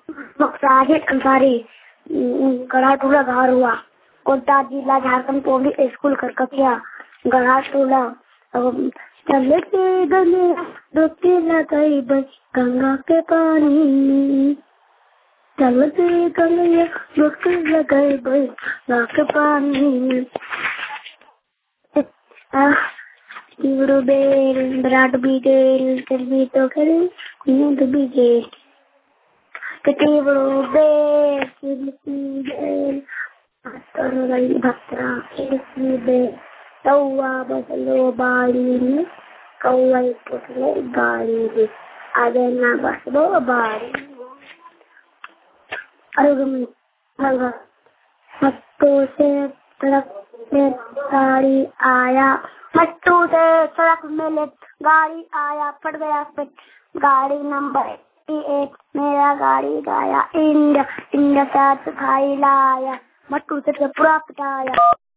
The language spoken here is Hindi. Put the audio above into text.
मकसाजिद अंसारी गढ़ा टूला घार हुआ कोटा जिला झारखंड पब्लिक स्कूल करकटिया गढ़ा टूला। चलते गले डुबकी लगाई बस गंगा के पानी, चलते गले डुबकी लगाई बस गंगा के पानी। Tidur bel, berat bigel, terbito kel, नींद bigel. Tidur bel, bigel, atar gai bhatra, bigel. Tawa baslo bali, kawai pusle bali, adena baslo bali. Arugam, arugam. Mattu से सड़क में गाड़ी आया, मट्टू से सड़क में गाड़ी आया, फट गया फिट गाड़ी नंबर 88, मेरा गाड़ी गाया इंडिया इंडिया का भाई लाया, मट्टू से पूरा पिटाया।